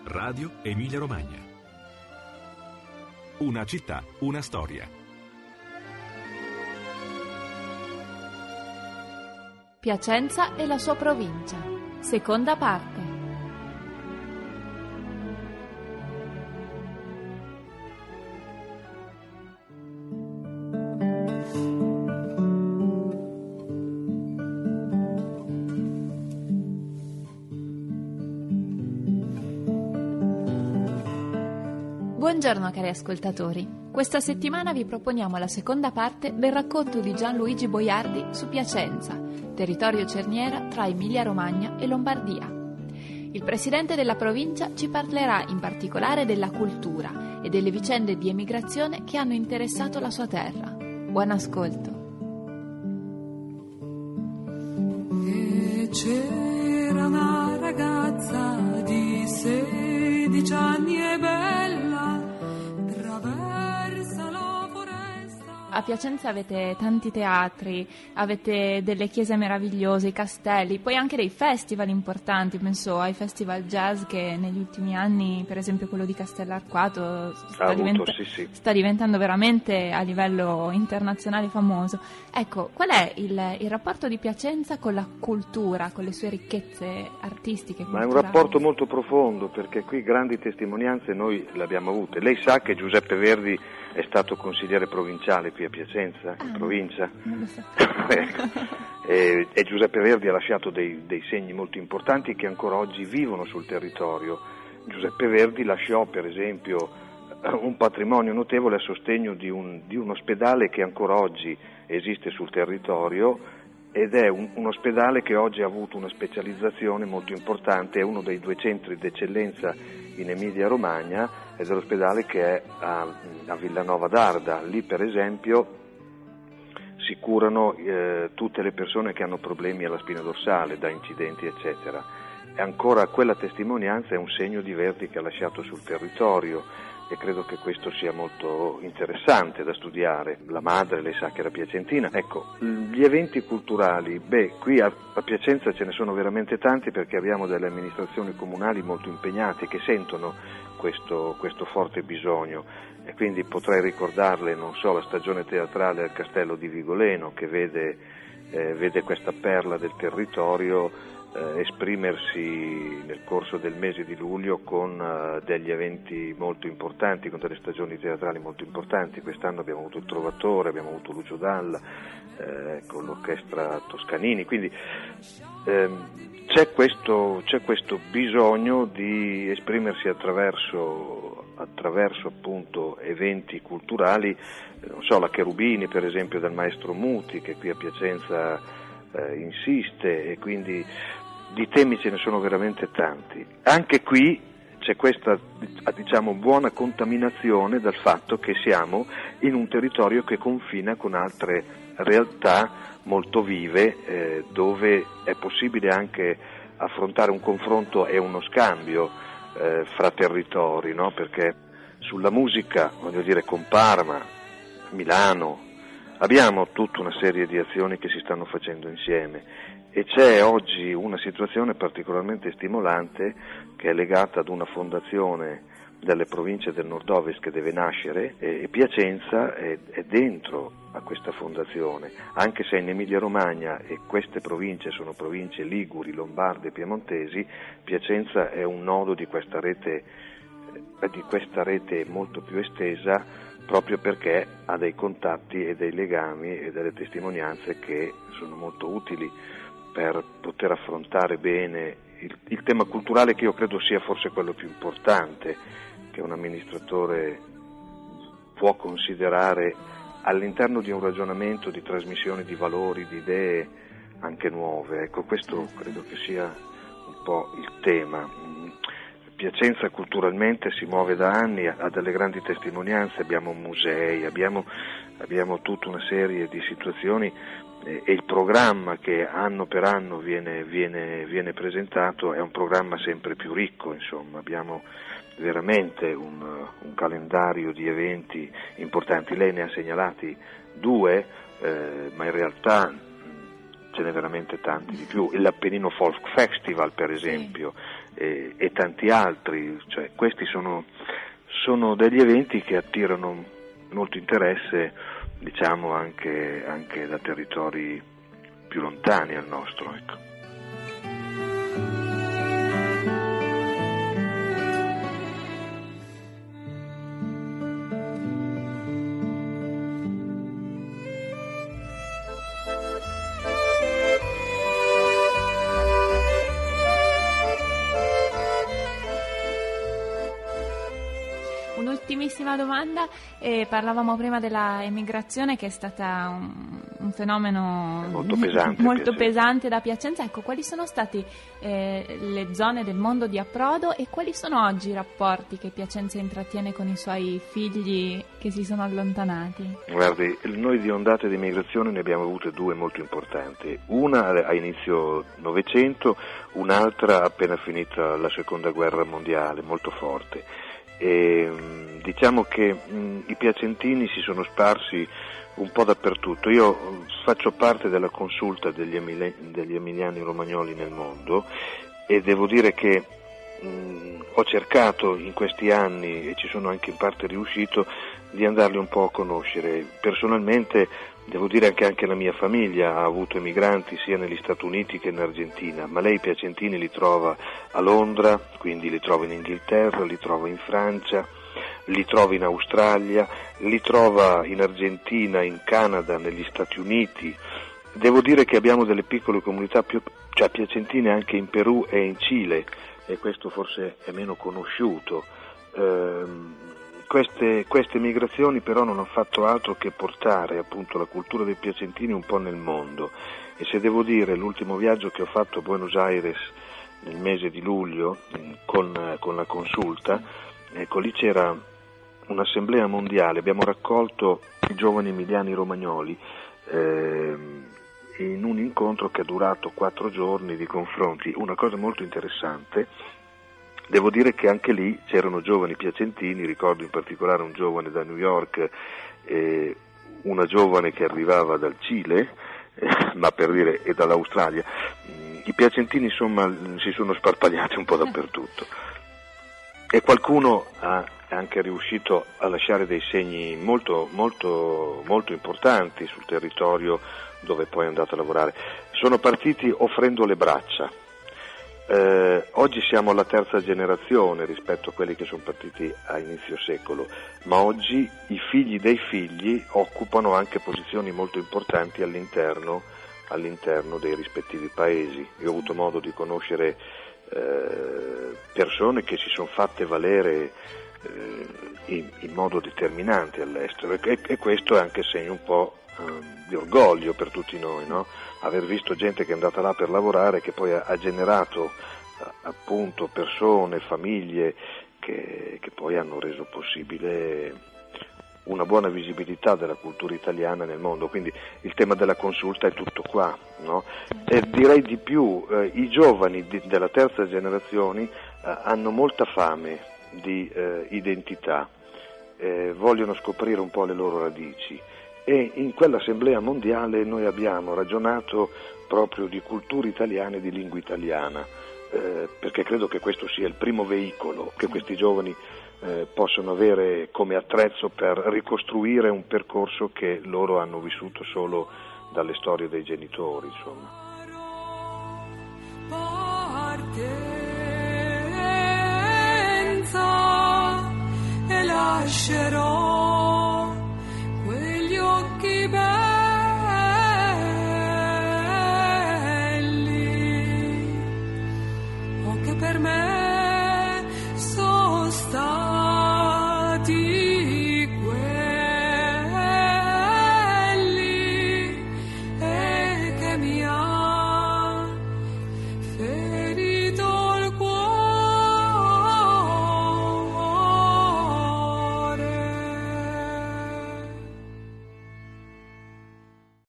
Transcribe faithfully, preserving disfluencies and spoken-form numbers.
Radio Emilia Romagna. Una città, una storia. Piacenza e la sua provincia. Seconda parte. Buongiorno cari ascoltatori, questa settimana vi proponiamo la seconda parte del racconto di Gianluigi Boiardi su Piacenza, territorio cerniera tra Emilia-Romagna e Lombardia. Il presidente della provincia ci parlerà in particolare della cultura e delle vicende di emigrazione che hanno interessato la sua terra. Buon ascolto. E c'era una ragazza di sedici anni e bella. A Piacenza avete tanti teatri, avete delle chiese meravigliose, i castelli, poi anche dei festival importanti, penso ai festival jazz che negli ultimi anni, per esempio quello di Castellarquato, sta, avuto, diventa- sì, sì. sta diventando veramente a livello internazionale famoso. Ecco, qual è il, il rapporto di Piacenza con la cultura, con le sue ricchezze artistiche, culturali? Ma è un rapporto molto profondo, perché qui grandi testimonianze noi le abbiamo avute. Lei sa che Giuseppe Verdi è stato consigliere provinciale qui a Piacenza, ah, in provincia, non lo so. e, e Giuseppe Verdi ha lasciato dei, dei segni molto importanti che ancora oggi vivono sul territorio. Giuseppe Verdi lasciò per esempio un patrimonio notevole a sostegno di un, di un ospedale che ancora oggi esiste sul territorio ed è un, un ospedale che oggi ha avuto una specializzazione molto importante, è uno dei due centri d'eccellenza in Emilia Romagna ed è l'ospedale che è a, a Villanova d'Arda. Lì per esempio si curano eh, tutte le persone che hanno problemi alla spina dorsale, da incidenti eccetera. E ancora quella testimonianza è un segno di Verdi che ha lasciato sul territorio e credo che questo sia molto interessante da studiare. La madre, lei sa che era piacentina. Ecco, gli eventi culturali, beh, qui a, a Piacenza ce ne sono veramente tanti perché abbiamo delle amministrazioni comunali molto impegnate che sentono questo, questo forte bisogno e quindi potrei ricordarle, non so, la stagione teatrale al Castello di Vigoleno che vede, eh, vede questa perla del territorio Eh, esprimersi nel corso del mese di luglio con uh, degli eventi molto importanti, con delle stagioni teatrali molto importanti. Quest'anno abbiamo avuto il Trovatore, abbiamo avuto Lucio Dalla, eh, con l'orchestra Toscanini, quindi ehm, c'è questo, c'è questo bisogno di esprimersi attraverso, attraverso appunto eventi culturali, eh, non so, la Cherubini per esempio del maestro Muti che qui a Piacenza eh, insiste e quindi di temi ce ne sono veramente tanti. Anche qui c'è questa, diciamo, buona contaminazione dal fatto che siamo in un territorio che confina con altre realtà molto vive, eh, dove è possibile anche affrontare un confronto e uno scambio eh, fra territori, no? Perché sulla musica, voglio dire, con Parma, Milano, abbiamo tutta una serie di azioni che si stanno facendo insieme. E c'è oggi una situazione particolarmente stimolante che è legata ad una fondazione delle province del nord-ovest che deve nascere e Piacenza è, è dentro a questa fondazione, anche se in Emilia-Romagna e queste province sono province liguri, lombarde e piemontesi, Piacenza è un nodo di questa rete, di questa rete molto più estesa proprio perché ha dei contatti e dei legami e delle testimonianze che sono molto utili per poter affrontare bene il, il tema culturale che io credo sia forse quello più importante che un amministratore può considerare all'interno di un ragionamento di trasmissione di valori, di idee anche nuove. Ecco, questo credo che sia un po' il tema. Piacenza culturalmente si muove da anni, ha delle grandi testimonianze, abbiamo musei, abbiamo, abbiamo tutta una serie di situazioni e il programma che anno per anno viene, viene, viene presentato è un programma sempre più ricco, insomma, abbiamo veramente un, un calendario di eventi importanti. Lei ne ha segnalati due, eh, ma in realtà ce n'è veramente tanti di più, l'Appennino Folk Festival per esempio, sì. e, e tanti altri, cioè questi sono, sono degli eventi che attirano molto interesse, diciamo anche, anche da territori più lontani al nostro, ecco. Un'ultimissima domanda, eh, parlavamo prima della emigrazione che è stata un, un fenomeno molto pesante, molto pesante da Piacenza. Ecco, quali sono state eh, le zone del mondo di approdo e quali sono oggi i rapporti che Piacenza intrattiene con i suoi figli che si sono allontanati? Guardi, noi di ondate di immigrazione ne abbiamo avute due molto importanti, una a inizio Novecento, un'altra appena finita la seconda guerra mondiale, molto forte. E, diciamo che mh, i piacentini si sono sparsi un po' dappertutto. Io faccio parte della consulta degli, emili- degli emiliani romagnoli nel mondo e devo dire che mh, ho cercato in questi anni, e ci sono anche in parte riuscito, di andarli un po' a conoscere. Personalmente devo dire che anche la mia famiglia ha avuto emigranti sia negli Stati Uniti che in Argentina, ma lei i piacentini li trova a Londra, quindi li trova in Inghilterra, li trova in Francia, li trova in Australia, li trova in Argentina, in Canada, negli Stati Uniti. Devo dire che abbiamo delle piccole comunità più, cioè piacentine anche in Perù e in Cile, e questo forse è meno conosciuto. Ehm, Queste, queste migrazioni però non hanno fatto altro che portare appunto la cultura dei piacentini un po' nel mondo, e se devo dire l'ultimo viaggio che ho fatto a Buenos Aires nel mese di luglio con, con la consulta, ecco lì c'era un'assemblea mondiale, abbiamo raccolto i giovani emiliani romagnoli eh, in un incontro che è durato quattro giorni di confronti. Una cosa molto interessante, devo dire che anche lì c'erano giovani piacentini, ricordo in particolare un giovane da New York e una giovane che arrivava dal Cile, eh, ma per dire, e dall'Australia. I piacentini insomma si sono sparpagliati un po' dappertutto e qualcuno ha anche riuscito a lasciare dei segni molto, molto, molto importanti sul territorio dove poi è andato a lavorare. Sono partiti offrendo le braccia. Eh, oggi siamo alla terza generazione rispetto a quelli che sono partiti a inizio secolo, ma oggi i figli dei figli occupano anche posizioni molto importanti all'interno, all'interno dei rispettivi paesi. Io ho avuto modo di conoscere eh, persone che si sono fatte valere eh, in, in modo determinante all'estero, e, e questo è anche segno un po' eh, di orgoglio per tutti noi, no? Aver visto gente che è andata là per lavorare, che poi ha, ha generato appunto persone, famiglie che, che poi hanno reso possibile una buona visibilità della cultura italiana nel mondo. Quindi il tema della consulta è tutto qua, no? E direi di più, eh, i giovani di, della terza generazione eh, hanno molta fame di eh, identità, eh, vogliono scoprire un po' le loro radici. E in quell'assemblea mondiale noi abbiamo ragionato proprio di cultura italiana e di lingua italiana, eh, perché credo che questo sia il primo veicolo che questi giovani eh, possono avere come attrezzo per ricostruire un percorso che loro hanno vissuto solo dalle storie dei genitori, insomma. Partenza e lascerò occhi belli, o che per me sono stati quelli e che mi ha felicità.